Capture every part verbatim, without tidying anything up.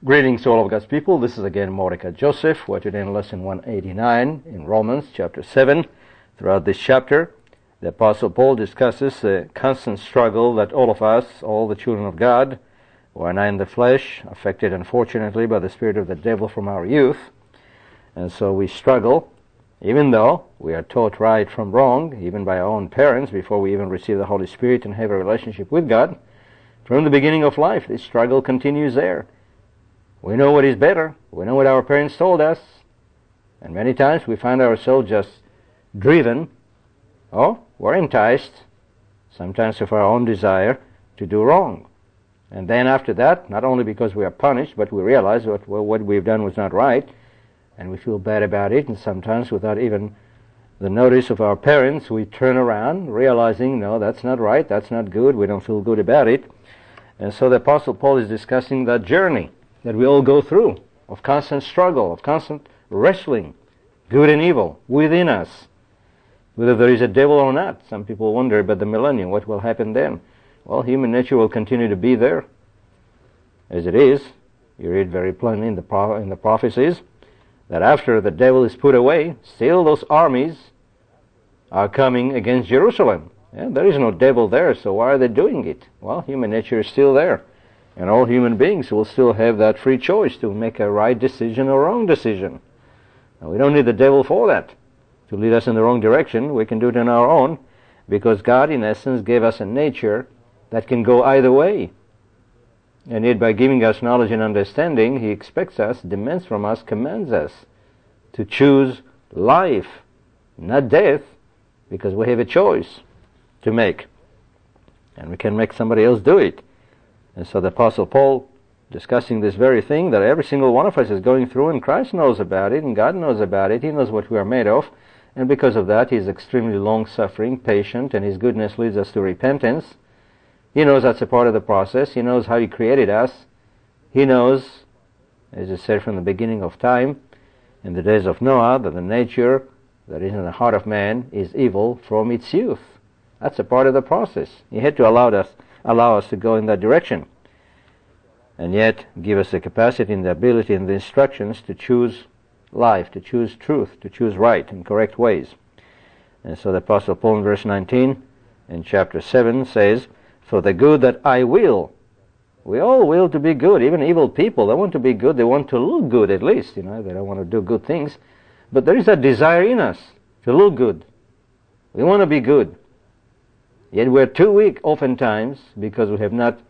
Greetings to all of God's people. This is again Mordecai Joseph. We're today in lesson one eighty-nine in Romans chapter seven. Throughout this chapter, the Apostle Paul discusses the constant struggle that all of us, all the children of God, who are now in the flesh, affected unfortunately by the spirit of the devil from our youth. And so we struggle, even though we are taught right from wrong, even by our own parents, before we even receive the Holy Spirit and have a relationship with God. From the beginning of life, this struggle continues there. We know what is better. We know what our parents told us. And many times we find ourselves just driven, or we're enticed, sometimes of our own desire, to do wrong. And then after that, not only because we are punished, but we realize what, well, what we've done was not right, and we feel bad about it, and sometimes without even the notice of our parents, we turn around, realizing, no, that's not right, that's not good, we don't feel good about it. And so the Apostle Paul is discussing that journey that we all go through, of constant struggle, of constant wrestling, good and evil, within us. Whether there is a devil or not, some people wonder about the millennium, what will happen then? Well, human nature will continue to be there, as it is. You read very plainly in the, pro- in the prophecies, that after the devil is put away, still those armies are coming against Jerusalem. Yeah, there is no devil there, so why are they doing it? Well, human nature is still there. And all human beings will still have that free choice to make a right decision or wrong decision. Now, we don't need the devil for that, to lead us in the wrong direction. We can do it on our own, because God, in essence, gave us a nature that can go either way. And yet, by giving us knowledge and understanding, He expects us, demands from us, commands us to choose life, not death, because we have a choice to make. And we can make somebody else do it. And so the Apostle Paul, discussing this very thing that every single one of us is going through, and Christ knows about it, and God knows about it, He knows what we are made of, and because of that He is extremely long-suffering, patient, and His goodness leads us to repentance. He knows that's a part of the process. He knows how He created us. He knows, as is said from the beginning of time, in the days of Noah, that the nature that is in the heart of man is evil from its youth. That's a part of the process. He had to allow us allow us to go in that direction, and yet give us the capacity and the ability and the instructions to choose life, to choose truth, to choose right and correct ways. And so the Apostle Paul in verse nineteen in chapter seven says, "For the good that I will," we all will to be good, even evil people, they want to be good, they want to look good at least, you know, they don't want to do good things, but there is that desire in us to look good. We want to be good. Yet we're too weak oftentimes because we have not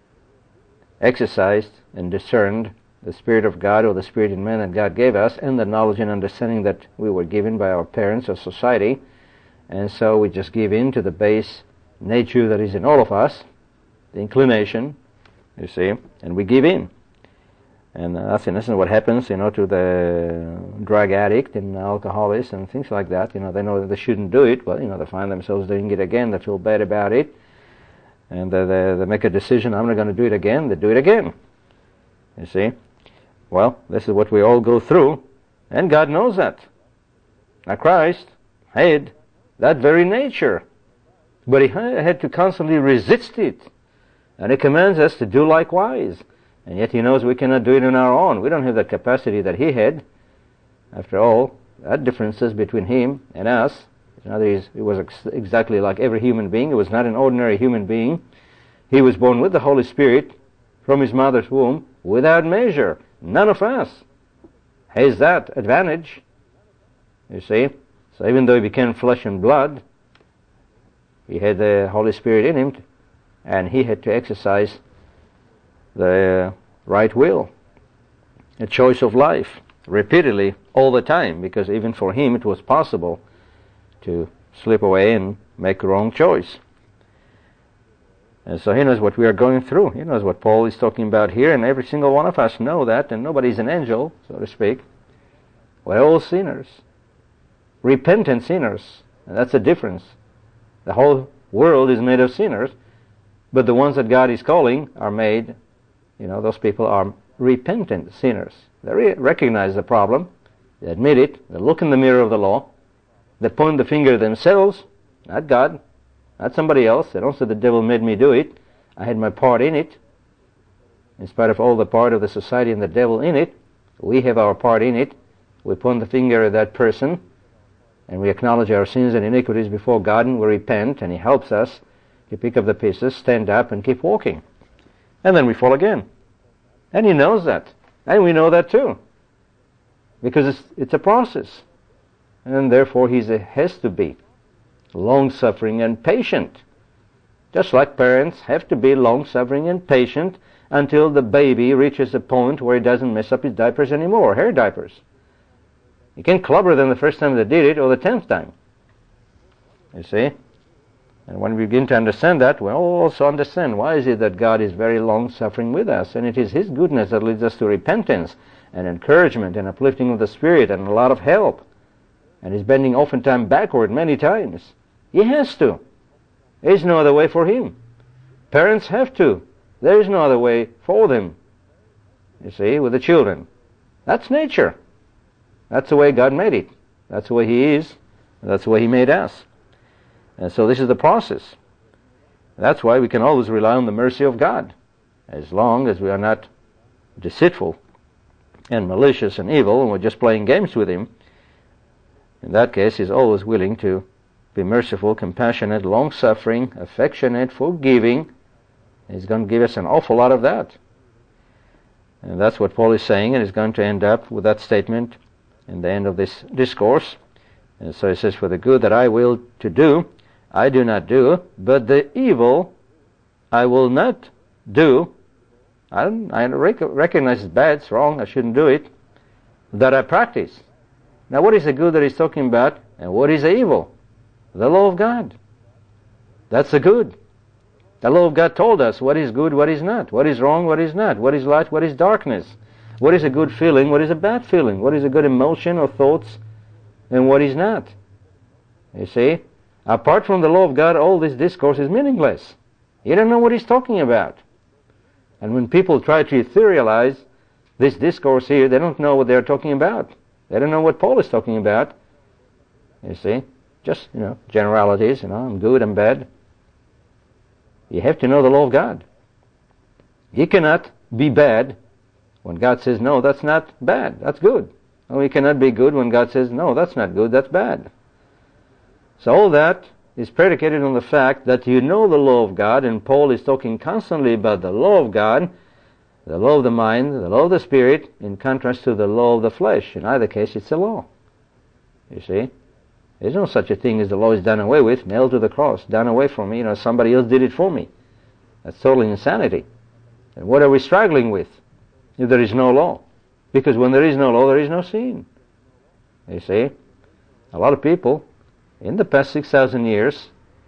exercised and discerned the Spirit of God or the Spirit in man that God gave us, and the knowledge and understanding that we were given by our parents or society. And so we just give in to the base nature that is in all of us, the inclination, you see, and we give in. And that's in essence what happens, you know, to the drug addict and alcoholics and things like that. You know, they know that they shouldn't do it, but, you know, they find themselves doing it again. They feel bad about it. And they, they, they make a decision, I'm not going to do it again. They do it again. You see? Well, this is what we all go through. And God knows that. Now, Christ had that very nature. But He had to constantly resist it. And He commands us to do likewise. And yet He knows we cannot do it on our own. We don't have the capacity that He had. After all, that differences between Him and us. In other words, He was ex- exactly like every human being. He was not an ordinary human being. He was born with the Holy Spirit from His mother's womb without measure. None of us has that advantage. You see? So even though He became flesh and blood, He had the Holy Spirit in Him, and He had to exercise the right will, a choice of life, repeatedly, all the time, because even for Him it was possible to slip away and make a wrong choice. And so He knows what we are going through. He knows what Paul is talking about here, and every single one of us know that, and nobody's an angel, so to speak. We're all sinners, repentant sinners, and that's the difference. The whole world is made of sinners, but the ones that God is calling are made, you know, those people are repentant sinners. They re- recognize the problem, they admit it, they look in the mirror of the law, they point the finger at themselves, not God, not somebody else. They don't say the devil made me do it, I had my part in it. in spite of all the part of the society and the devil in it, we have our part in it. We point the finger at that person, and we acknowledge our sins and iniquities before God, and we repent, and He helps us to pick up the pieces, stand up, and keep walking. And then we fall again. And He knows that. And we know that too. Because it's, it's a process. And therefore He has to be long-suffering and patient. Just like parents have to be long-suffering and patient until the baby reaches a point where he doesn't mess up his diapers anymore, hair diapers. You can't clobber them the first time they did it or the tenth time. You see? And when we begin to understand that, we'll also understand why is it that God is very long-suffering with us, and it is His goodness that leads us to repentance and encouragement and uplifting of the Spirit and a lot of help. And He's bending oftentimes backward many times. He has to. There is no other way for Him. Parents have to. There is no other way for them. You see, with the children. That's nature. That's the way God made it. That's the way He is. That's the way He made us. And so this is the process. That's why we can always rely on the mercy of God, as long as we are not deceitful and malicious and evil, and we're just playing games with Him. In that case, He's always willing to be merciful, compassionate, long-suffering, affectionate, forgiving. He's going to give us an awful lot of that. And that's what Paul is saying, and he's going to end up with that statement in the end of this discourse. And so he says, for the good that I will to do, I do not do, but the evil I will not do. I, don't, I rec- recognize it's bad, it's wrong, I shouldn't do it, that I practice. Now what is the good that he's talking about, and what is the evil? The law of God. That's the good. The law of God told us what is good, what is not, what is wrong, what is not, what is light, what is darkness, what is a good feeling, what is a bad feeling, what is a good emotion or thoughts, and what is not. You see? Apart from the law of God, all this discourse is meaningless. You don't know what he's talking about. And when people try to etherealize this discourse here, they don't know what they're talking about. They don't know what Paul is talking about. You see? Just, you know, generalities, you know, I'm good, I'm bad. You have to know the law of God. You cannot be bad when God says, no, that's not bad, that's good. Or you cannot be good when God says, no, that's not good, that's bad. So all that is predicated on the fact that you know the law of God, and Paul is talking constantly about the law of God, the law of the mind, the law of the Spirit, in contrast to the law of the flesh. In either case, it's a law. You see? There's no such a thing as the law is done away with, nailed to the cross, done away from me, you know, somebody else did it for me. That's total insanity. And what are we struggling with if there is no law? Because when there is no law, there is no sin. You see? A lot of people, in the past six thousand years,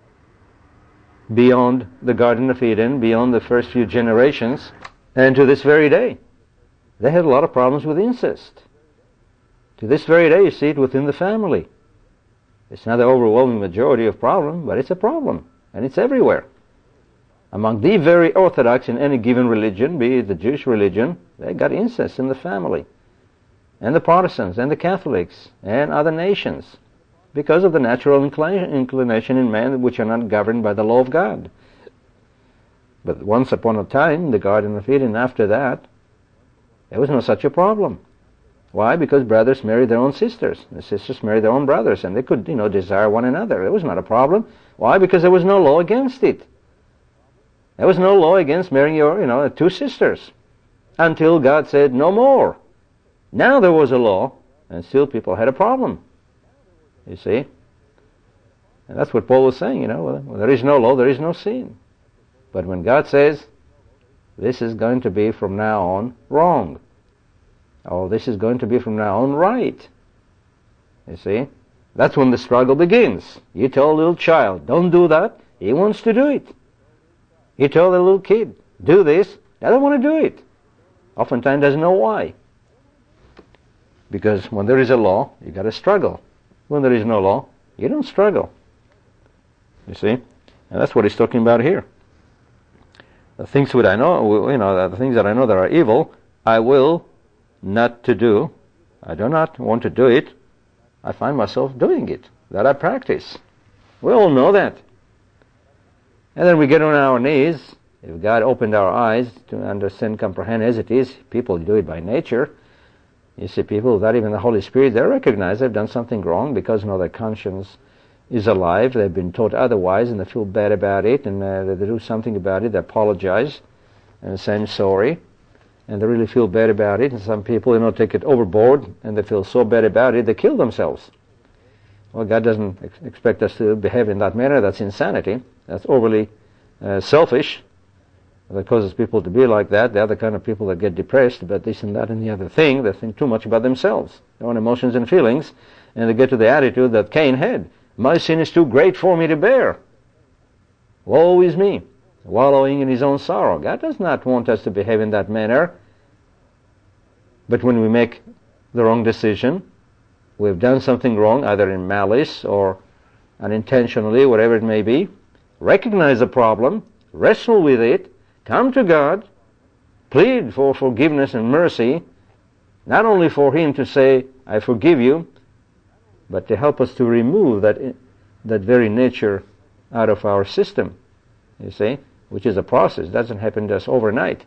beyond the Garden of Eden, beyond the first few generations, and to this very day, they had a lot of problems with incest. To this very day, you see it within the family. It's not the overwhelming majority of problem, but it's a problem, and it's everywhere. Among the very orthodox in any given religion, be it the Jewish religion, they got incest in the family. And the Protestants, and the Catholics, and other nations, because of the natural inclination in man which are not governed by the law of God. But once upon a time, the Garden of Eden, after that, there was no such a problem. Why? Because brothers married their own sisters. The sisters married their own brothers, and they could, you know, desire one another. It was not a problem. Why? Because there was no law against it. There was no law against marrying your, you know, two sisters, until God said no more. Now there was a law, and still people had a problem. You see? And that's what Paul was saying, you know, when there is no law, there is no sin. But when God says, this is going to be from now on wrong, or this is going to be from now on right, you see, that's when the struggle begins. You tell a little child, don't do that, he wants to do it. You tell the little kid, do this, they don't want to do it. Oftentimes doesn't know why. Because when there is a law, you got to struggle. When there is no law, you don't struggle. You see? And that's what he's talking about here. The things that I know, you know, the things that I know that are evil, I will not to do. I do not want to do it. I find myself doing it. That I practice. We all know that. And then we get on our knees If God opened our eyes to understand, comprehend as it is, people do it by nature. You see people without even the Holy Spirit, they recognize they've done something wrong because, you know, their conscience is alive. They've been taught otherwise, and they feel bad about it, and uh, they do something about it. They apologize and say, I'm sorry, and they really feel bad about it. And some people, you know, take it overboard, and they feel so bad about it, they kill themselves. Well, God doesn't ex- expect us to behave in that manner. That's insanity. That's overly uh, selfish. That causes people to be like that. They're the kind of people that get depressed about this and that and the other thing. They think too much about themselves, their own emotions and feelings, and they get to the attitude that Cain had. My sin is too great for me to bear. Woe is me, wallowing in his own sorrow. God does not want us to behave in that manner. But when we make the wrong decision, we've done something wrong, either in malice or unintentionally, whatever it may be, recognize the problem, wrestle with it, come to God, plead for forgiveness and mercy, not only for Him to say, I forgive you, but to help us to remove that that very nature out of our system, you see, which is a process. It doesn't happen just overnight.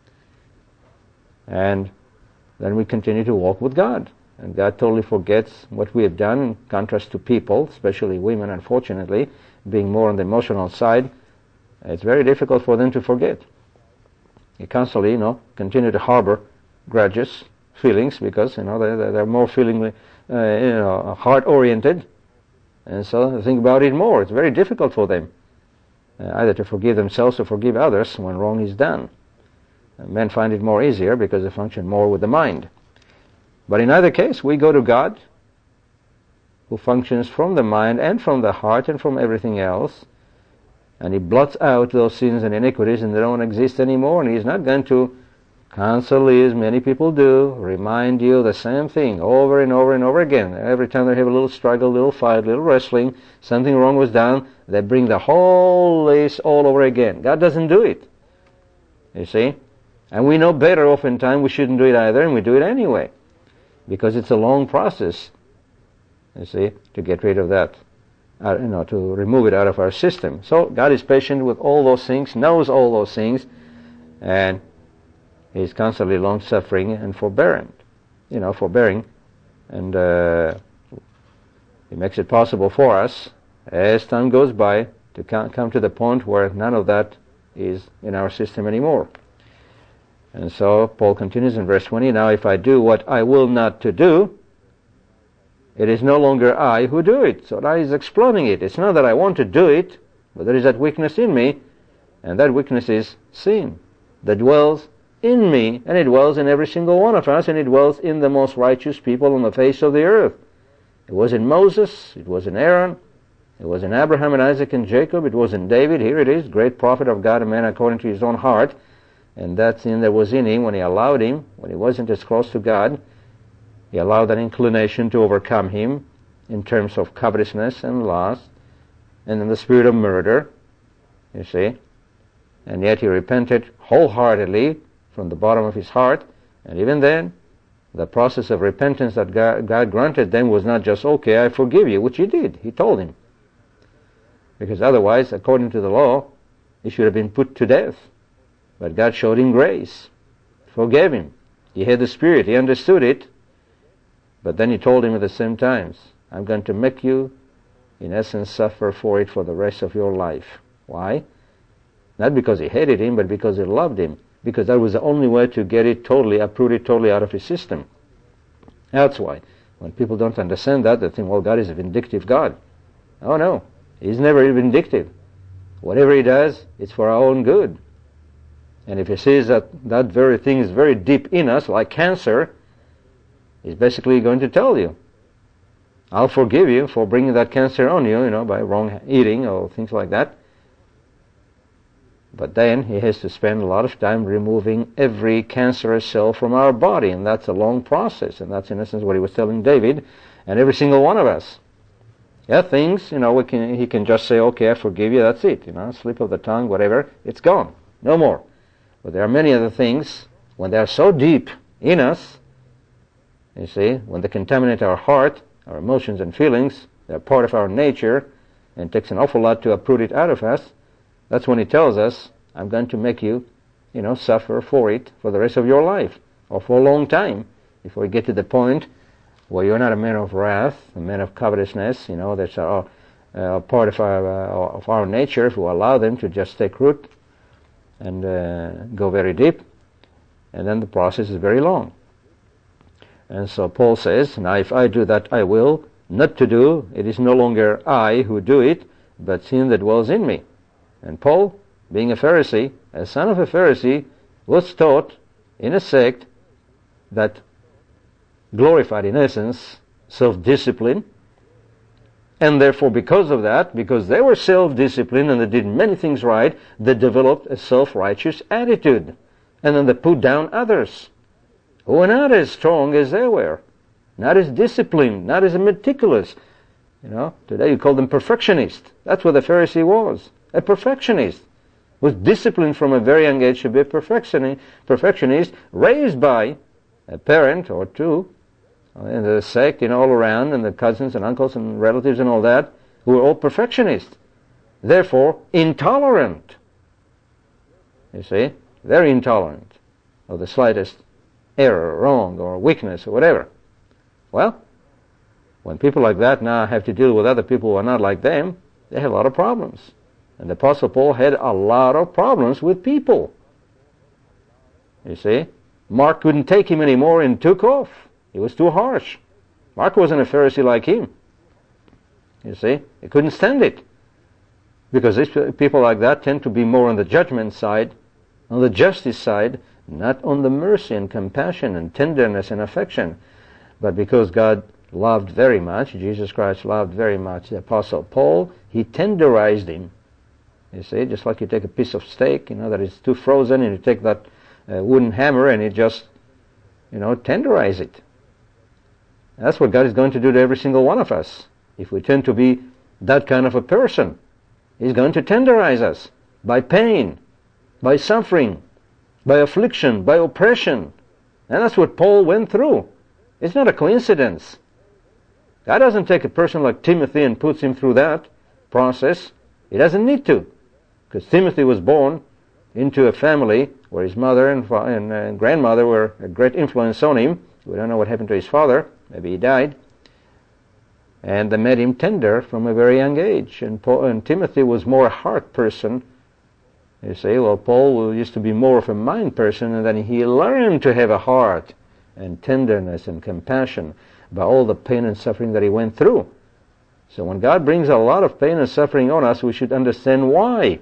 And then we continue to walk with God. And God totally forgets what we have done, in contrast to people, especially women, unfortunately, being more on the emotional side. It's very difficult for them to forget. You constantly, you know, continue to harbor grudges, feelings, because, you know, they're, they're more feelingly, uh, you know, heart-oriented, and so they think about it more. It's very difficult for them, uh, either to forgive themselves or forgive others when wrong is done. Uh, men find it more easier because they function more with the mind. But in either case, we go to God, who functions from the mind and from the heart and from everything else, and He blots out those sins and iniquities, and they don't exist anymore, and He's not going to constantly, as many people do, remind you the same thing over and over and over again. Every time they have a little struggle, little fight, little wrestling, something wrong was done, they bring the whole list all over again. God doesn't do it, you see. And we know better oftentimes we shouldn't do it either, and we do it anyway, because it's a long process, you see, to get rid of that. Uh, you know, to remove it out of our system. So God is patient with all those things, knows all those things, and He's constantly long-suffering and forbearing. You know, forbearing, and uh, He makes it possible for us, as time goes by, to come to the point where none of that is in our system anymore. And so Paul continues in verse twenty, now if I do what I will not to do, it is no longer I who do it. So now he's explaining it. It's not that I want to do it, but there is that weakness in me, and that weakness is sin that dwells in me, and it dwells in every single one of us, and it dwells in the most righteous people on the face of the earth. It was in Moses, it was in Aaron, it was in Abraham and Isaac and Jacob, it was in David. Here it is, great prophet of God, a man according to his own heart, and that sin that was in him when he allowed him, when he wasn't as close to God, he allowed that inclination to overcome him in terms of covetousness and lust, and in the spirit of murder, you see. And yet he repented wholeheartedly from the bottom of his heart, and even then, the process of repentance that God, God granted them was not just, okay, I forgive you, which He did. He told him. Because otherwise, according to the law, he should have been put to death. But God showed him grace, forgave him. He had the Spirit, he understood it. But then He told him at the same time, I'm going to make you, in essence, suffer for it for the rest of your life. Why? Not because He hated him, but because He loved him. Because that was the only way to get it totally, uproot it totally out of his system. That's why. When people don't understand that, they think, well, God is a vindictive God. Oh no, He's never vindictive. Whatever He does, it's for our own good. And if He sees that that very thing is very deep in us, like cancer, He's basically going to tell you, I'll forgive you for bringing that cancer on you, you know, by wrong eating or things like that. But then He has to spend a lot of time removing every cancerous cell from our body, and that's a long process, and that's in essence what He was telling David and every single one of us. Yeah, things, you know, we can, He can just say, okay, I forgive you, that's it, you know, slip of the tongue, whatever, it's gone, no more. But there are many other things, when they are so deep in us, you see, when they contaminate our heart, our emotions and feelings, they're part of our nature, and it takes an awful lot to uproot it out of us. That's when He tells us, I'm going to make you, you know, suffer for it for the rest of your life, or for a long time, before you get to the point where you're not a man of wrath, a man of covetousness, you know, that's a, a part of our, uh, of our nature, if we allow them to just take root and uh, go very deep, and then the process is very long. And so Paul says, now if I do that I will not to do, it is no longer I who do it, but sin that dwells in me. And Paul, being a Pharisee, a son of a Pharisee, was taught in a sect that glorified in essence self-discipline, and therefore because of that, because they were self-disciplined and they did many things right, they developed a self-righteous attitude, and then they put down others who were not as strong as they were, not as disciplined, not as meticulous. You know, today you call them perfectionists. That's what the Pharisee was, a perfectionist. Was disciplined from a very young age to be a perfectionist, perfectionist raised by a parent or two in the sect, you know, all around, and the cousins and uncles and relatives and all that, who were all perfectionists. Therefore, intolerant. You see? Very intolerant of the slightest error, wrong, or weakness, or whatever. Well, when people like that now have to deal with other people who are not like them, they have a lot of problems. And the Apostle Paul had a lot of problems with people. You see? Mark couldn't take him anymore and took off. He was too harsh. Mark wasn't a Pharisee like him. You see? He couldn't stand it. Because these people like that tend to be more on the judgment side, on the justice side, not on the mercy and compassion and tenderness and affection. But because God loved very much, Jesus Christ loved very much the Apostle Paul, he tenderized him. You see, just like you take a piece of steak, you know, that is too frozen, and you take that uh, wooden hammer and you just, you know, tenderize it. That's what God is going to do to every single one of us. If we tend to be that kind of a person, He's going to tenderize us by pain, by suffering, by affliction, by oppression. And that's what Paul went through. It's not a coincidence. God doesn't take a person like Timothy and puts him through that process. He doesn't need to. Because Timothy was born into a family where his mother and, fa- and uh, grandmother were a great influence on him. We don't know what happened to his father. Maybe he died. And they made him tender from a very young age. And, Paul, and Timothy was more a heart person. You say, well, Paul used to be more of a mind person, and then he learned to have a heart and tenderness and compassion by all the pain and suffering that he went through. So when God brings a lot of pain and suffering on us, we should understand why.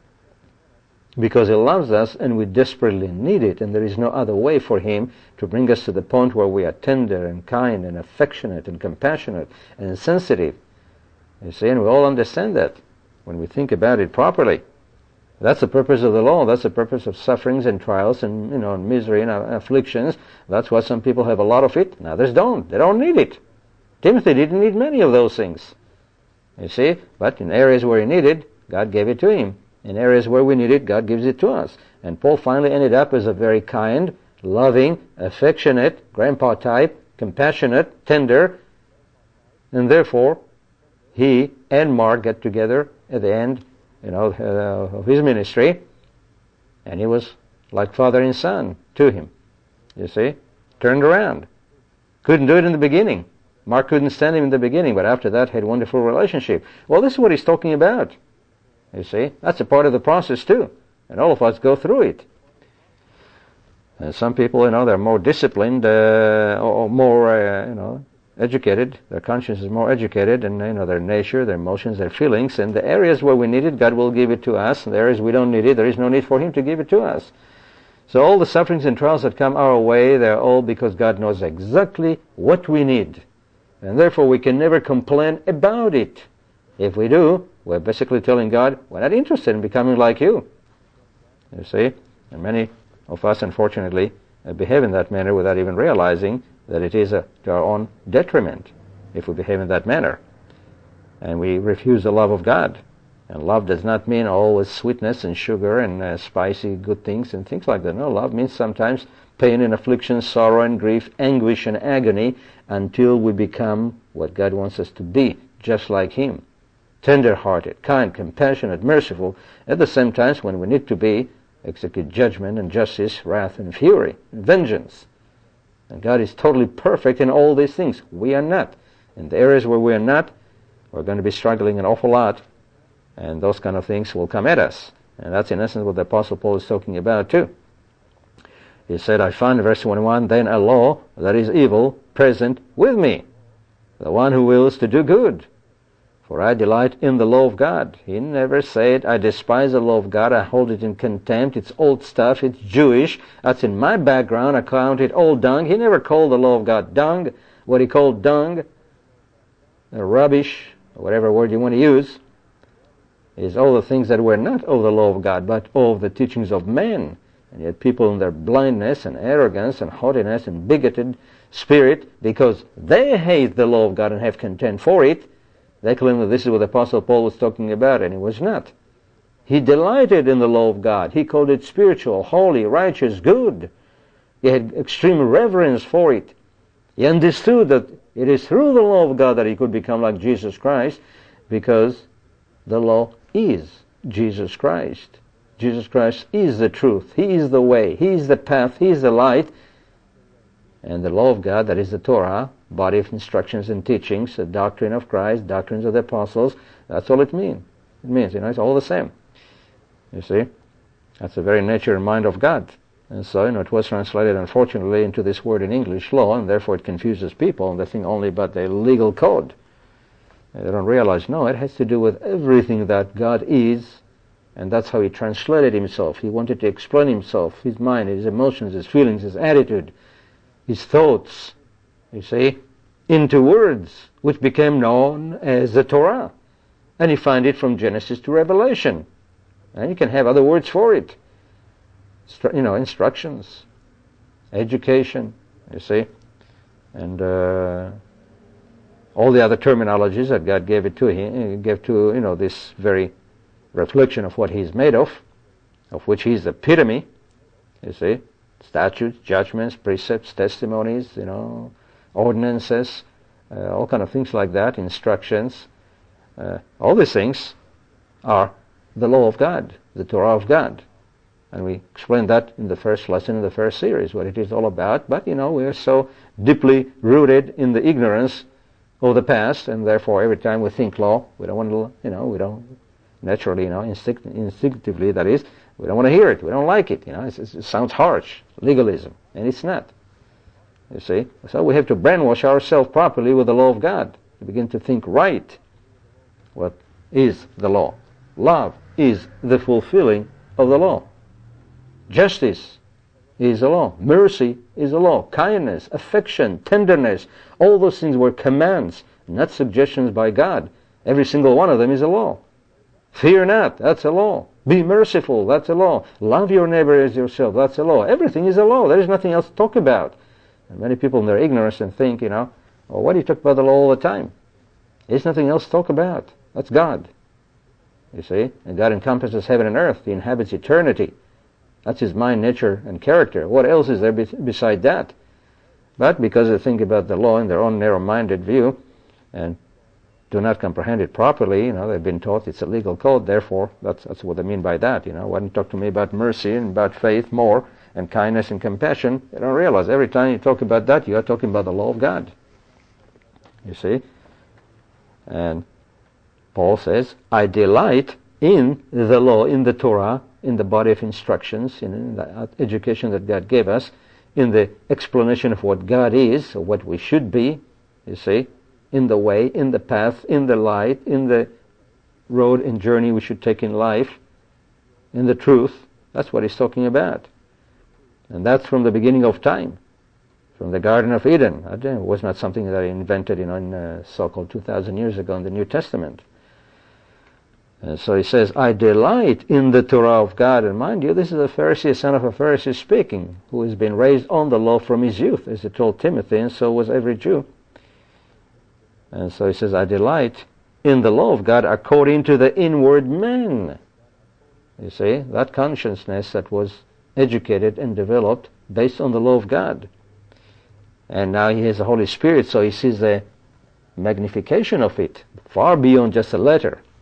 Because He loves us and we desperately need it, and there is no other way for Him to bring us to the point where we are tender and kind and affectionate and compassionate and sensitive. You see, and we all understand that when we think about it properly. That's the purpose of the law. That's the purpose of sufferings and trials and, you know, misery and afflictions. That's why some people have a lot of it and others don't. They don't need it. Timothy didn't need many of those things. You see? But in areas where he needed, God gave it to him. In areas where we need it, God gives it to us. And Paul finally ended up as a very kind, loving, affectionate, grandpa type, compassionate, tender, and therefore he and Mark get together at the end, you know, uh, of his ministry, and he was like father and son to him. You see? Turned around. Couldn't do it in the beginning. Mark couldn't stand him in the beginning, but after that had wonderful relationship. Well, this is what he's talking about. You see? That's a part of the process too. And all of us go through it. And some people, you know, they're more disciplined, uh, or more, uh, you know, educated. Their conscience is more educated, and, you know, their nature, their emotions, their feelings. And the areas where we need it, God will give it to us. And the areas we don't need it, there is no need for Him to give it to us. So all the sufferings and trials that come our way, they're all because God knows exactly what we need. And therefore we can never complain about it. If we do, we're basically telling God, we're not interested in becoming like you. You see? And many of us, unfortunately, uh, behave in that manner without even realizing that it is a, to our own detriment if we behave in that manner. And we refuse the love of God. And love does not mean always sweetness and sugar and uh, spicy good things and things like that. No, love means sometimes pain and affliction, sorrow and grief, anguish and agony, until we become what God wants us to be, just like Him. tender-hearted, kind, compassionate, merciful, at the same time when we need to be, execute judgment and justice, wrath and fury, and vengeance. And God is totally perfect in all these things. We are not. In the areas where we are not, we're going to be struggling an awful lot, and those kind of things will come at us. And that's in essence what the Apostle Paul is talking about too. He said, I find, verse twenty-one, then a law that is evil present with me, the one who wills to do good. For I delight in the law of God. He never said, I despise the law of God, I hold it in contempt, it's old stuff, it's Jewish, that's in my background, I count it all dung. He never called the law of God dung. What he called dung, or rubbish, or whatever word you want to use, is all the things that were not of the law of God, but of the teachings of men. And yet people in their blindness and arrogance and haughtiness and bigoted spirit, because they hate the law of God and have contempt for it, they claim that this is what the Apostle Paul was talking about, and it was not. He delighted in the law of God. He called it spiritual, holy, righteous, good. He had extreme reverence for it. He understood that it is through the law of God that he could become like Jesus Christ, because the law is Jesus Christ. Jesus Christ is the truth. He is the way. He is the path. He is the light. And the law of God, that is the Torah, body of instructions and teachings, the doctrine of Christ, doctrines of the apostles, that's all it means. It means, you know, it's all the same. You see? That's the very nature and mind of God. And so, you know, it was translated, unfortunately, into this word in English, law, and therefore it confuses people, and they think only about the legal code. And they don't realize, no, it has to do with everything that God is, and that's how he translated himself. He wanted to explain himself, his mind, his emotions, his feelings, his attitude, his thoughts, you see, into words, which became known as the Torah. And you find it from Genesis to Revelation. And you can have other words for it. You know, instructions, education, you see, and uh, all the other terminologies that God gave it to him, gave to, you know, this very reflection of what he's made of, of which he's the epitome, you see, statutes, judgments, precepts, testimonies, you know, ordinances, uh, all kind of things like that, instructions, uh, all these things are the law of God, the Torah of God. And we explained that in the first lesson in the first series, what it is all about. But, you know, we are so deeply rooted in the ignorance of the past, and therefore every time we think law, we don't want to, you know, we don't, naturally, you know, instinct, instinctively, that is, we don't want to hear it, we don't like it, you know, it's, it sounds harsh, legalism, and it's not. You see? So we have to brainwash ourselves properly with the law of God, to begin to think right. What is the law? Love is the fulfilling of the law. Justice is the law. Mercy is the law. Kindness, affection, tenderness, all those things were commands, not suggestions by God. Every single one of them is a law. Fear not, that's a law. Be merciful, that's a law. Love your neighbor as yourself, that's a law. Everything is a law. There is nothing else to talk about. And many people in their ignorance and think, you know, well, why do you talk about the law all the time? There's nothing else to talk about. That's God. You see? And God encompasses heaven and earth. He inhabits eternity. That's his mind, nature, and character. What else is there be- beside that? But because they think about the law in their own narrow-minded view and do not comprehend it properly, you know, they've been taught it's a legal code, therefore, that's, that's what they mean by that, you know. Why don't you talk to me about mercy and about faith more, and kindness and compassion? You don't realize every time you talk about that, you are talking about the law of God. You see? And Paul says, I delight in the law, in the Torah, in the body of instructions, in the education that God gave us, in the explanation of what God is, or what we should be, you see, in the way, in the path, in the light, in the road and journey we should take in life, in the truth. That's what he's talking about. And that's from the beginning of time, from the Garden of Eden. It was not something that I invented, you know, in uh, so-called two thousand years ago in the New Testament. And so he says, I delight in the Torah of God. And mind you, this is a Pharisee, a son of a Pharisee speaking, who has been raised on the law from his youth, as he told Timothy, and so was every Jew. And so he says, I delight in the law of God according to the inward man. You see, that consciousness that was educated and developed based on the law of God. And now he has the Holy Spirit, so he sees the magnification of it, far beyond just a letter.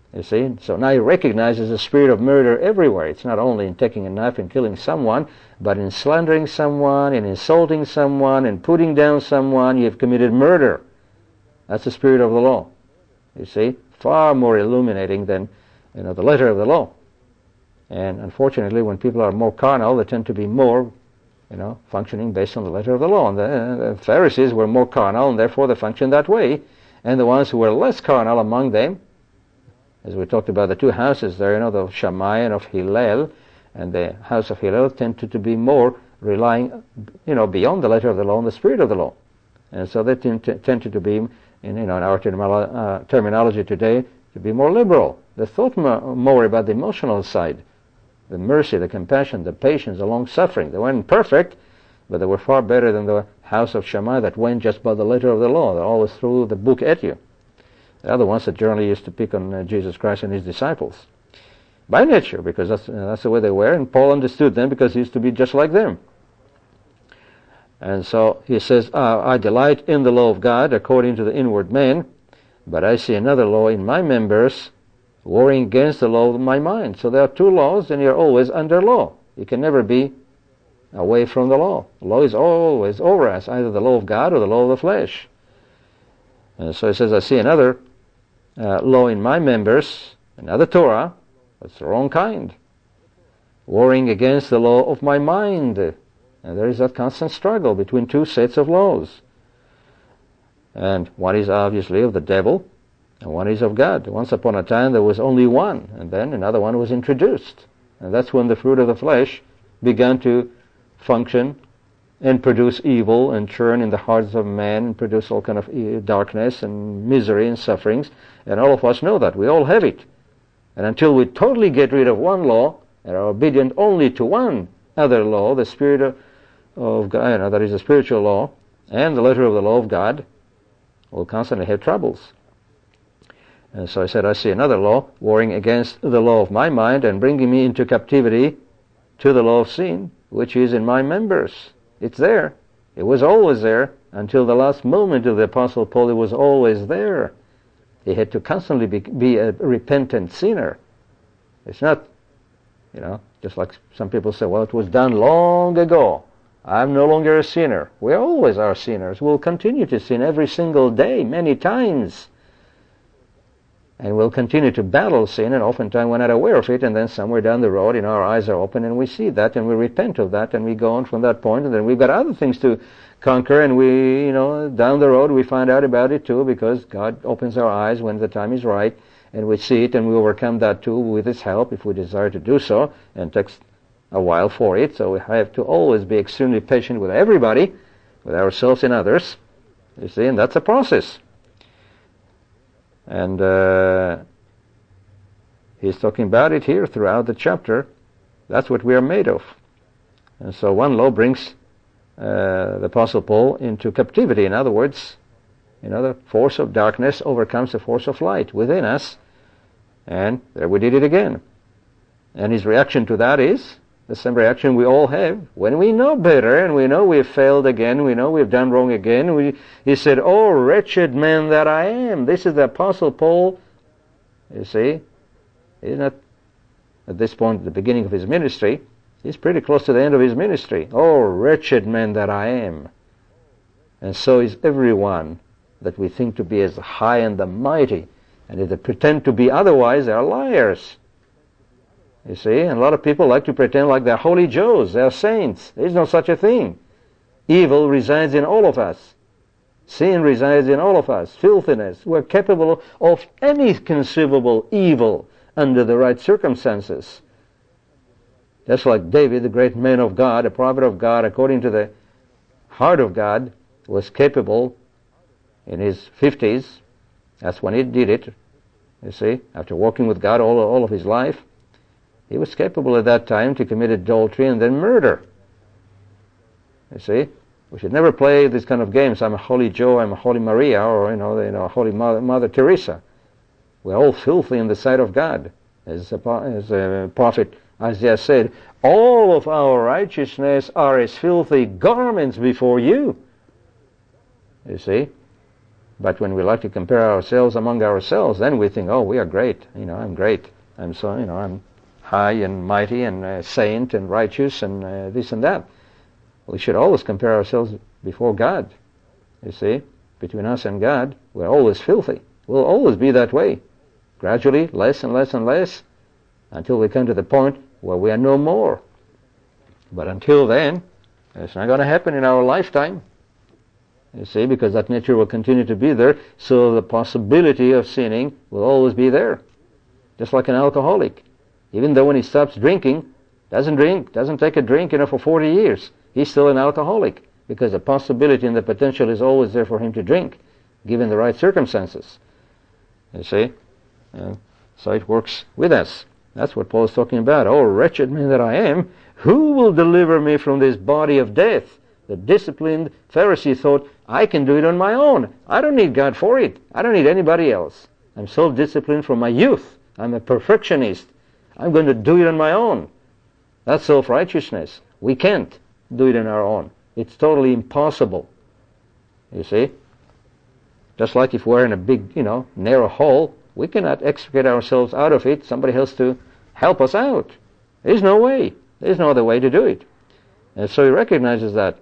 You see? So now he recognizes the spirit of murder everywhere. It's not only in taking a knife and killing someone, but in slandering someone, in insulting someone, in putting down someone, you've committed murder. That's the spirit of the law. You see? Far more illuminating than, you know, the letter of the law. And unfortunately, when people are more carnal, they tend to be more, you know, functioning based on the letter of the law. And the, the Pharisees were more carnal, and therefore they functioned that way. And the ones who were less carnal among them, as we talked about the two houses there, you know, the of Shammai and of Hillel, and the house of Hillel tended to be more relying, you know, beyond the letter of the law and the spirit of the law. And so they t- t- tended to be, in, you know, in our terminolo- uh, terminology today, to be more liberal. They thought mo- more about the emotional side, the mercy, the compassion, the patience, the long-suffering. They weren't perfect, but they were far better than the house of Shammai that went just by the letter of the law. They always threw the book at you. The other ones that generally used to pick on uh, Jesus Christ and his disciples. By nature, because that's, uh, that's the way they were, and Paul understood them because he used to be just like them. And so he says, ah, I delight in the law of God according to the inward man, but I see another law in my members, warring against the law of my mind. So there are two laws, and you're always under law. You can never be away from the law. The law is always over us, either the law of God or the law of the flesh. And so he says, I see another uh, law in my members, another Torah, that's the wrong kind, warring against the law of my mind. And there is that constant struggle between two sets of laws. And one is obviously of the devil, and one is of God. Once upon a time there was only one, and then another one was introduced. And that's when the fruit of the flesh began to function and produce evil and churn in the hearts of men and produce all kind of darkness and misery and sufferings. And all of us know that. We all have it. And until we totally get rid of one law and are obedient only to one other law, the spirit of, of God, you know, that is the spiritual law, and the letter of the law of God, we'll constantly have troubles. And so I said, I see another law warring against the law of my mind and bringing me into captivity to the law of sin, which is in my members. It's there. It was always there until the last moment of the Apostle Paul. It was always there. He had to constantly be, be a repentant sinner. It's not, you know, just like some people say, well, it was done long ago. I'm no longer a sinner. We always are sinners. We'll continue to sin every single day, many times. And we'll continue to battle sin, and oftentimes we're not aware of it, and then somewhere down the road, you know, our eyes are open, and we see that, and we repent of that, and we go on from that point, and then we've got other things to conquer, and we, you know, down the road we find out about it too, because God opens our eyes when the time is right, and we see it, and we overcome that too with His help, if we desire to do so, and it takes a while for it, so we have to always be extremely patient with everybody, with ourselves and others, you see, and that's a process. And uh, he's talking about it here throughout the chapter. That's what we are made of. And so one law brings uh, the Apostle Paul into captivity. In other words, you know, the force of darkness overcomes the force of light within us. And there we did it again. And his reaction to that is the same reaction we all have when we know better and we know we've failed again, we know we've done wrong again. We, he said, "Oh, wretched man that I am." This is the Apostle Paul, you see. He's not at this point at the beginning of his ministry. He's pretty close to the end of his ministry. "Oh, wretched man that I am." And so is everyone that we think to be as high and the mighty. And if they pretend to be otherwise, they are liars. You see, and a lot of people like to pretend like they're holy Joes, they're saints. There is no such a thing. Evil resides in all of us. Sin resides in all of us. Filthiness. We're capable of any conceivable evil under the right circumstances. Just like David, the great man of God, a prophet of God, according to the heart of God, was capable in his fifties. That's when he did it, you see, after walking with God all, all of his life. He was capable at that time to commit adultery and then murder. You see, we should never play these kind of games. I'm a holy Joe, I'm a holy Maria, or you know, you know, a holy Mother, Mother Teresa. We're all filthy in the sight of God, as a, as a prophet Isaiah said. All of our righteousness are as filthy garments before you. You see, But when we like to compare ourselves among ourselves, then we think, oh, we are great. You know, I'm great. I'm so, you know, I'm high and mighty and uh, saint and righteous and uh, this and that. We should always compare ourselves before God. You see, between us and God, we're always filthy. We'll always be that way. Gradually, less and less and less, until we come to the point where we are no more. But until then, it's not going to happen in our lifetime. You see, because that nature will continue to be there, so the possibility of sinning will always be there. Just like an alcoholic. Even though when he stops drinking, doesn't drink, doesn't take a drink, you know, for forty years, he's still an alcoholic, because the possibility and the potential is always there for him to drink, given the right circumstances. You see? Uh, so it works with us. That's what Paul is talking about. Oh, wretched man that I am, who will deliver me from this body of death? The disciplined Pharisee thought, I can do it on my own. I don't need God for it. I don't need anybody else. I'm self-disciplined from my youth. I'm a perfectionist. I'm going to do it on my own. That's self-righteousness. We can't do it on our own. It's totally impossible. You see? Just like if we're in a big, you know, narrow hole, we cannot extricate ourselves out of it. Somebody has to help us out. There's no way. There's no other way to do it. And so he recognizes that.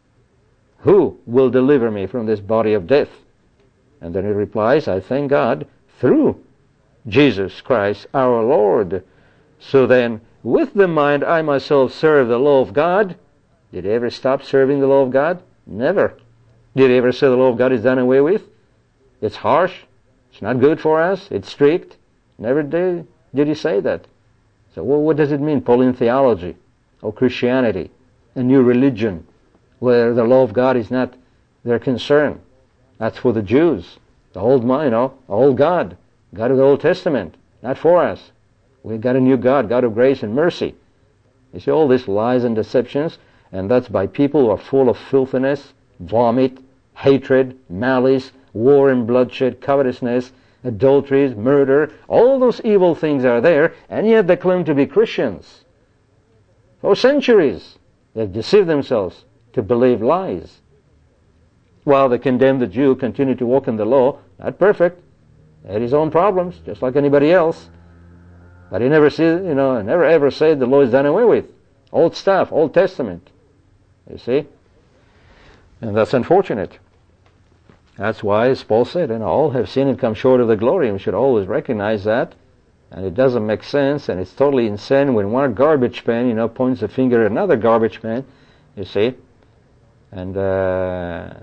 Who will deliver me from this body of death? And then he replies, I thank God through Jesus Christ our Lord. So then, with the mind I myself serve the law of God. Did he ever stop serving the law of God? Never. Did he ever say the law of God is done away with? It's harsh. It's not good for us. It's strict. Never did, did he say that. So well, what does it mean, Pauline theology or Christianity, a new religion where the law of God is not their concern? That's for the Jews, the old, you know, old God, God of the Old Testament, not for us. We've got a new God, God of grace and mercy. You see all these lies and deceptions, and that's by people who are full of filthiness, vomit, hatred, malice, war and bloodshed, covetousness, adulteries, murder. All those evil things are there, and yet they claim to be Christians. For centuries, they've deceived themselves to believe lies. While the condemned Jew continued to walk in the law, not perfect, had his own problems, just like anybody else. But he never said, you know, never ever said the law is done away with. Old stuff, Old Testament. You see? And that's unfortunate. That's why, as Paul said, and all have sinned and come short of the glory. And we should always recognize that. And it doesn't make sense, and it's totally insane when one garbage man, you know, points a finger at another garbage man, you see, and uh,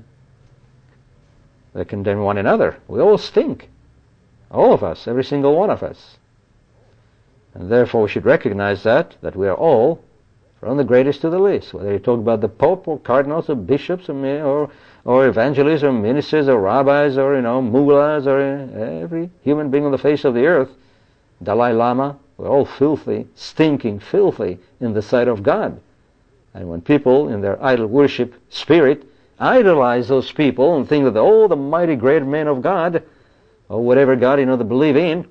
they condemn one another. We all stink. All of us, every single one of us. And therefore we should recognize that, that we are all, from the greatest to the least, whether you talk about the Pope or cardinals or bishops or, or, or evangelists or ministers or rabbis or, you know, mullahs or every human being on the face of the earth, Dalai Lama, we're all filthy, stinking filthy in the sight of God. And when people in their idol worship spirit idolize those people and think that, oh, the mighty great men of God, or whatever God, you know, they believe in,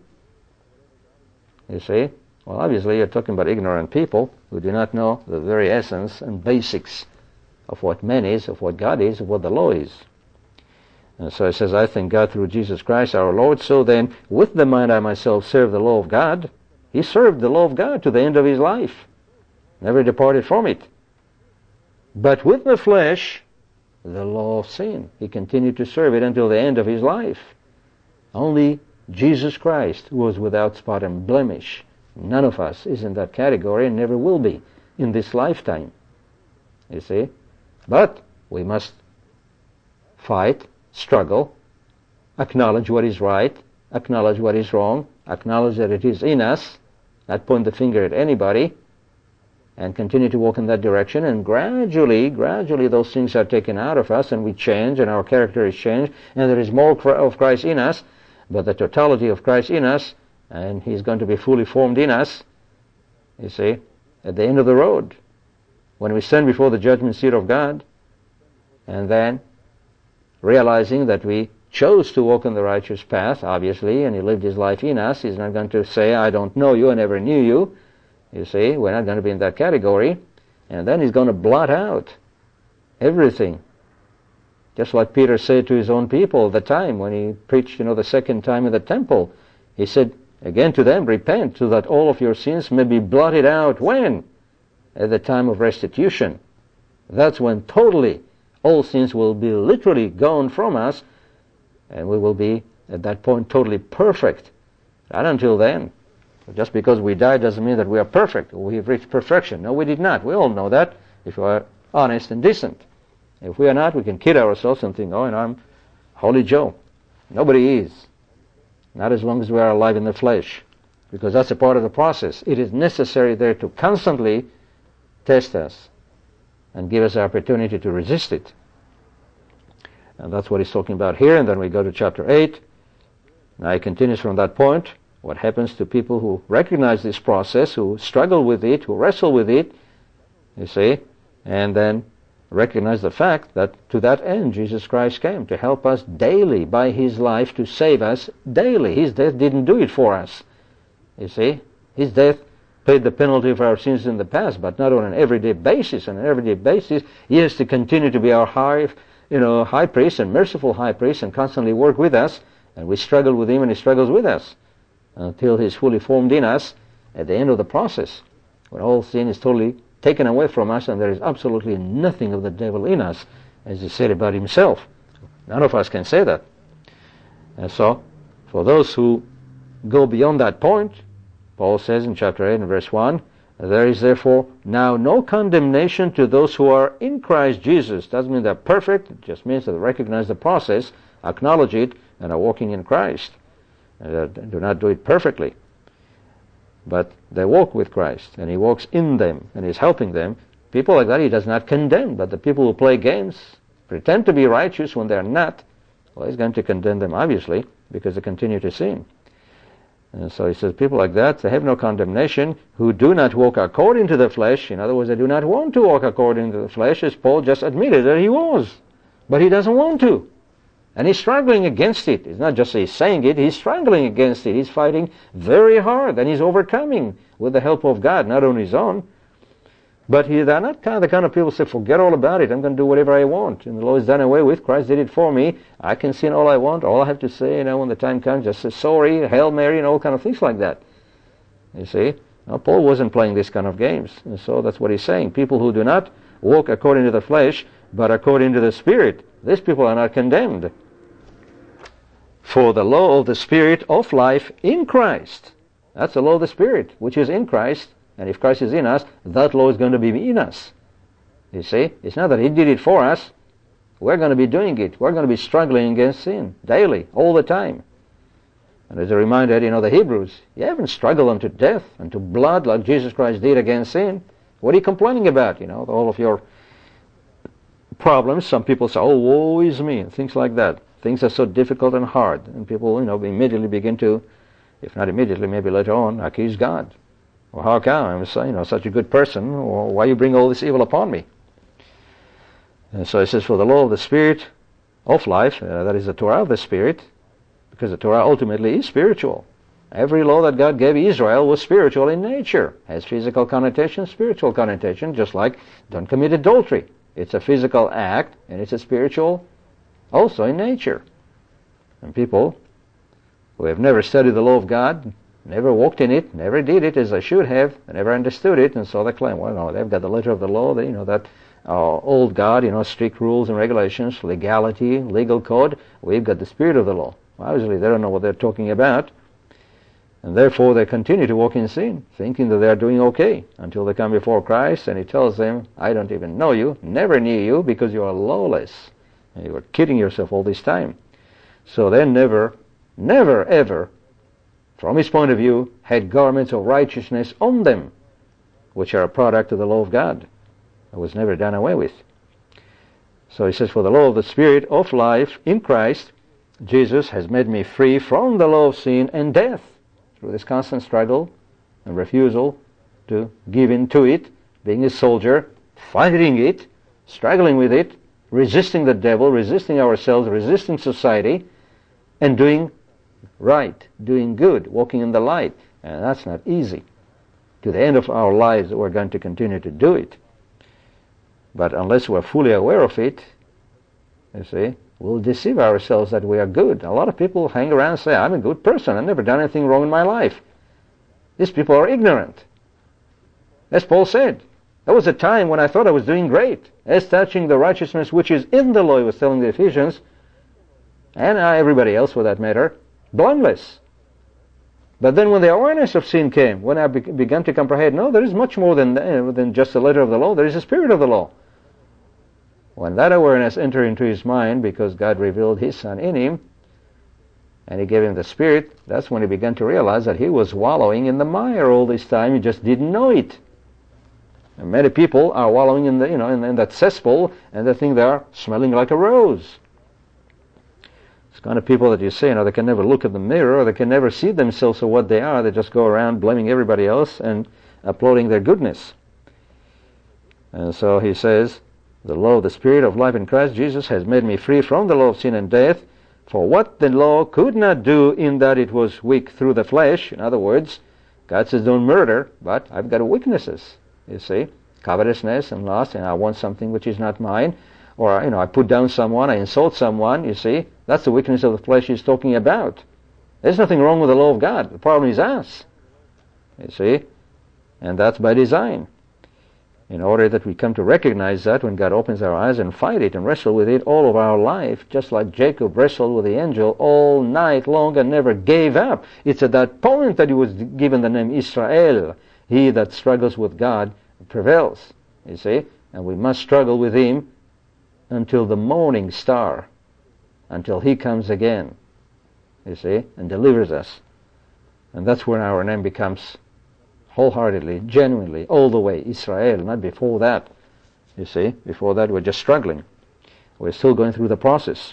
you see, well, obviously you're talking about ignorant people who do not know the very essence and basics of what man is, of what God is, of what the law is. And so it says, I thank God through Jesus Christ our Lord. So then, with the mind I myself serve the law of God. He served the law of God to the end of his life. Never departed from it. But with the flesh, the law of sin. He continued to serve it until the end of his life. Only Jesus Christ was without spot and blemish. None of us is in that category and never will be in this lifetime. You see? But we must fight, struggle, acknowledge what is right, acknowledge what is wrong, acknowledge that it is in us, not point the finger at anybody, and continue to walk in that direction, and gradually, gradually those things are taken out of us, and we change, and our character is changed, and there is more of Christ in us, but the totality of Christ in us, and He's going to be fully formed in us, you see, at the end of the road, when we stand before the judgment seat of God, and then realizing that we chose to walk on the righteous path, obviously, and He lived His life in us. He's not going to say, I don't know you, I never knew you. You see, we're not going to be in that category. And then He's going to blot out everything Just like Peter said to his own people at the time when he preached, you know, the second time in the temple. He said again to them, repent so that all of your sins may be blotted out. When? At the time of restitution. That's when totally all sins will be literally gone from us, and we will be at that point totally perfect. Not until then. Just because we die doesn't mean that we are perfect or we have reached perfection. No, we did not. We all know that if we are honest and decent. If we are not, we can kid ourselves and think, oh, and I'm Holy Joe. Nobody is. Not as long as we are alive in the flesh. Because that's a part of the process. It is necessary there to constantly test us and give us the opportunity to resist it. And that's what he's talking about here. And then we go to chapter eight. Now he continues from that point. What happens to people who recognize this process, who struggle with it, who wrestle with it, you see, and then recognize the fact that to that end Jesus Christ came, to help us daily by his life, to save us daily. His death didn't do it for us. You see, his death paid the penalty for our sins in the past, but not on an everyday basis. On an everyday basis, he has to continue to be our high, you know, high priest and merciful high priest and constantly work with us, and we struggle with him and he struggles with us until he's fully formed in us at the end of the process, when all sin is totally taken away from us and there is absolutely nothing of the devil in us, as he said about himself. None of us can say that. And so, for those who go beyond that point, Paul says in chapter eight and verse one, there is therefore now no condemnation to those who are in Christ Jesus. Doesn't mean they're perfect, it just means that they recognize the process, acknowledge it, and are walking in Christ. Uh, do not do it perfectly. But they walk with Christ, and he walks in them, and he's helping them. People like that he does not condemn, but the people who play games, pretend to be righteous when they're not, well, he's going to condemn them, obviously, because they continue to sin. And so he says, people like that, they have no condemnation, who do not walk according to the flesh. In other words, they do not want to walk according to the flesh, as Paul just admitted that he was. But he doesn't want to. And he's struggling against it. It's not just he's saying it, he's struggling against it. He's fighting very hard, and he's overcoming with the help of God, not on his own. But he, they're not kind of the kind of people who say, forget all about it, I'm going to do whatever I want. And the law is done away with, Christ did it for me, I can sin all I want, all I have to say, you know, when the time comes, just say sorry, Hail Mary, and all kind of things like that. You see? Now, Paul wasn't playing this kind of games. And so that's what he's saying. People who do not walk according to the flesh, but according to the Spirit, these people are not condemned. For the law of the Spirit of life in Christ, that's the law of the Spirit, which is in Christ, and if Christ is in us, that law is going to be in us. You see, it's not that he did it for us. We're going to be doing it. We're going to be struggling against sin daily, all the time. And as a reminder, you know, the Hebrews, you haven't struggled unto death, unto blood, like Jesus Christ did against sin. What are you complaining about? You know, all of your problems. Some people say, oh, woe is me, and things like that. Things are so difficult and hard. And people, you know, immediately begin to, if not immediately, maybe later on, accuse God. Well, how come? I'm so, you know, such a good person. Well, why you bring all this evil upon me? And so it says, for the law of the Spirit of life, uh, that is the Torah of the Spirit, because the Torah ultimately is spiritual. Every law that God gave Israel was spiritual in nature. Has physical connotation, spiritual connotation, just like don't commit adultery. It's a physical act, and it's a spiritual also in nature. And people who have never studied the law of God, never walked in it, never did it as they should have, never understood it, and so they claim, well, no, they've got the letter of the law, they, you know, that uh, old God, you know, strict rules and regulations, legality, legal code. We've got the Spirit of the law. Well, obviously, they don't know what they're talking about, and therefore they continue to walk in sin, thinking that they are doing okay, until they come before Christ, and he tells them, I don't even know you, never knew you, because you are lawless. And you were kidding yourself all this time. So they never, never, ever, from his point of view, had garments of righteousness on them, which are a product of the law of God. It was never done away with. So he says, for the law of the Spirit of life in Christ, Jesus has made me free from the law of sin and death, through this constant struggle and refusal to give in to it, being a soldier, fighting it, struggling with it, resisting the devil, resisting ourselves, resisting society, and doing right, doing good, walking in the light. And that's not easy. To the end of our lives, we're going to continue to do it. But unless we're fully aware of it, You see, we'll deceive ourselves that we are good. A lot of people hang around and say, I'm a good person. I've never done anything wrong in my life. These people are ignorant. As Paul said, there was a time when I thought I was doing great. As touching the righteousness which is in the law, he was telling the Ephesians, and uh, everybody else for that matter, blameless. But then when the awareness of sin came, when I be- began to comprehend, no, there is much more than, uh, than just the letter of the law. There is the spirit of the law. When that awareness entered into his mind, because God revealed his Son in him, and he gave him the Spirit, that's when he began to realize that he was wallowing in the mire all this time. He just didn't know it. And many people are wallowing in the, you know, in, in that cesspool, and they think they are smelling like a rose. It's kind of people that you see, you know, they can never look at the mirror, or they can never see themselves for what they are. They just go around blaming everybody else and applauding their goodness. And so he says, the law of the Spirit of life in Christ Jesus has made me free from the law of sin and death. For what the law could not do in that it was weak through the flesh, in other words, God says don't murder, but I've got weaknesses, you see, covetousness and lust, and I want something which is not mine, or, you know, I put down someone, I insult someone, you see, that's the weakness of the flesh he's talking about. There's nothing wrong with the law of God. The problem is us, you see, and that's by design. In order that we come to recognize that when God opens our eyes and fight it and wrestle with it all of our life, just like Jacob wrestled with the angel all night long and never gave up. It's at that point that he was given the name Israel. He that struggles with God prevails, you see, and we must struggle with him until the morning star, until he comes again, you see, and delivers us. And that's when our name becomes wholeheartedly, genuinely, all the way Israel, not before that. You see, before that we're just struggling. We're still going through the process.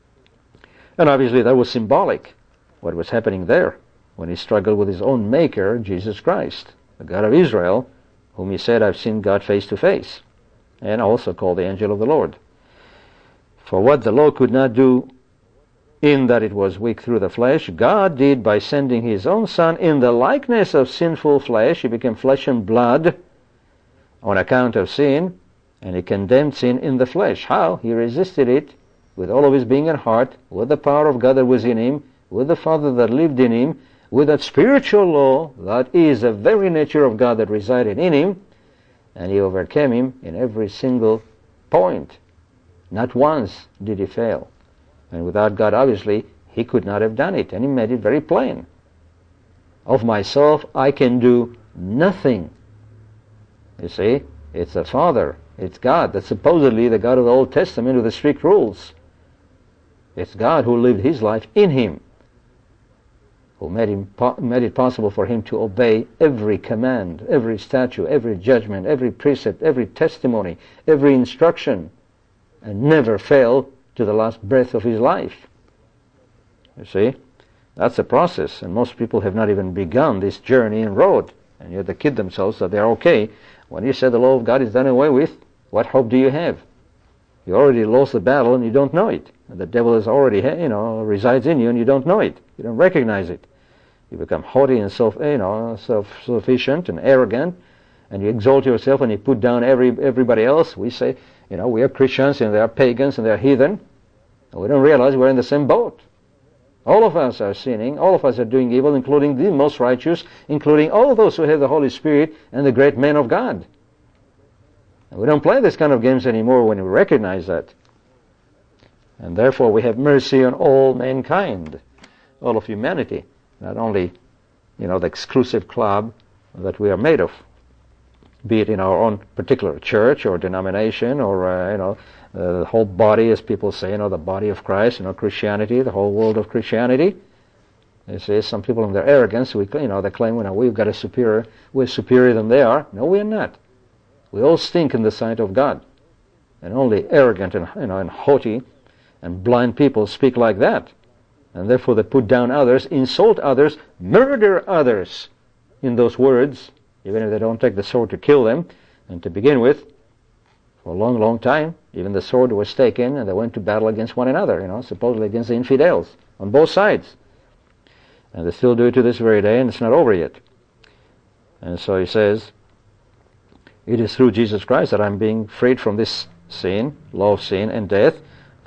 And obviously that was symbolic, what was happening there, when he struggled with his own maker, Jesus Christ, the God of Israel, whom he said, I've seen God face to face, and also called the angel of the Lord. For what the law could not do in that it was weak through the flesh, God did by sending his own Son in the likeness of sinful flesh. He became flesh and blood on account of sin, and he condemned sin in the flesh. How? He resisted it with all of his being and heart, with the power of God that was in him, with the Father that lived in him, with that spiritual law that is the very nature of God that resided in him, and he overcame him in every single point. Not once did he fail. And without God, obviously, he could not have done it. And he made it very plain. Of myself, I can do nothing. You see, it's the Father, it's God, that's supposedly the God of the Old Testament with the strict rules. It's God who lived his life in him, who made, him, made it possible for him to obey every command, every statute, every judgment, every precept, every testimony, every instruction, and never fail to the last breath of his life. You see, that's a process, and most people have not even begun this journey and road, and yet they kid themselves that they're okay. When you say the law of God is done away with, what hope do you have? You already lost the battle and you don't know it. And the devil is already, you know, resides in you and you don't know it. You don't recognize it. You become haughty and self, you know, self-sufficient and arrogant, and you exalt yourself and you put down every everybody else. We say, you know, we are Christians and they are pagans and they are heathen. And we don't realize we're in the same boat. All of us are sinning. All of us are doing evil, including the most righteous, including all those who have the Holy Spirit and the great men of God. And we don't play this kind of games anymore when we recognize that. And therefore we have mercy on all mankind, all of humanity, not only, you know, the exclusive club that we are made of, be it in our own particular church or denomination or, uh, you know, uh, the whole body, as people say, you know, the body of Christ, you know, Christianity, the whole world of Christianity. They say some people in their arrogance, we, you know, they claim, you know, we've got a superior, we're superior than they are. No, we're not. We all stink in the sight of God. And only arrogant and, you know, and haughty and blind people speak like that. And therefore they put down others, insult others, murder others in those words, even if they don't take the sword to kill them. And to begin with, for a long, long time, even the sword was taken and they went to battle against one another, you know, supposedly against the infidels on both sides. And they still do it to this very day, and it's not over yet. And so he says, it is through Jesus Christ that I'm being freed from this sin, law of sin and death.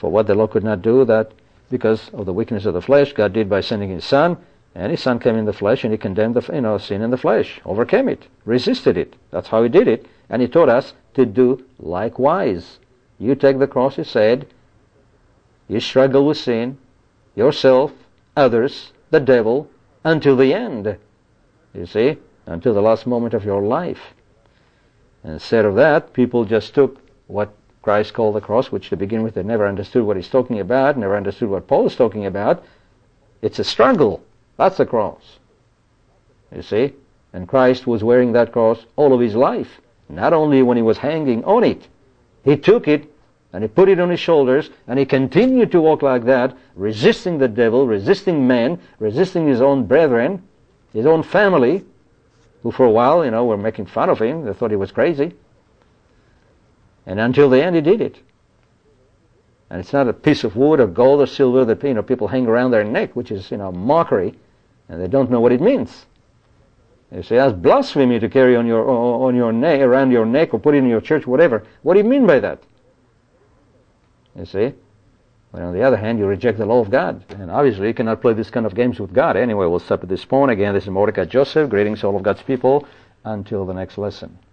For what the law could not do, that because of the weakness of the flesh, God did by sending His Son, and His Son came in the flesh, and He condemned the you know sin in the flesh, overcame it, resisted it. That's how He did it, and He taught us to do likewise. You take the cross, He said, you struggle with sin, yourself, others, the devil, until the end. You see, until the last moment of your life. And instead of that, people just took what Christ called the cross, which to begin with they never understood what He's talking about, never understood what Paul is talking about. It's a struggle. That's the cross. You see? And Christ was wearing that cross all of His life. Not only when He was hanging on it. He took it and He put it on His shoulders, and He continued to walk like that, resisting the devil, resisting men, resisting His own brethren, His own family, who for a while, you know, were making fun of Him. They thought He was crazy. And until the end, He did it. And it's not a piece of wood or gold or silver that, you know, people hang around their neck, which is, you know, mockery, and they don't know what it means. You say, that's blasphemy to carry on your on your neck, around your neck, or put it in your church, whatever. What do you mean by that? You see? But on the other hand, you reject the law of God. And obviously, you cannot play this kind of games with God. Anyway, we'll stop at this point. Again, this is Mordecai Joseph. Greetings, all of God's people. Until the next lesson.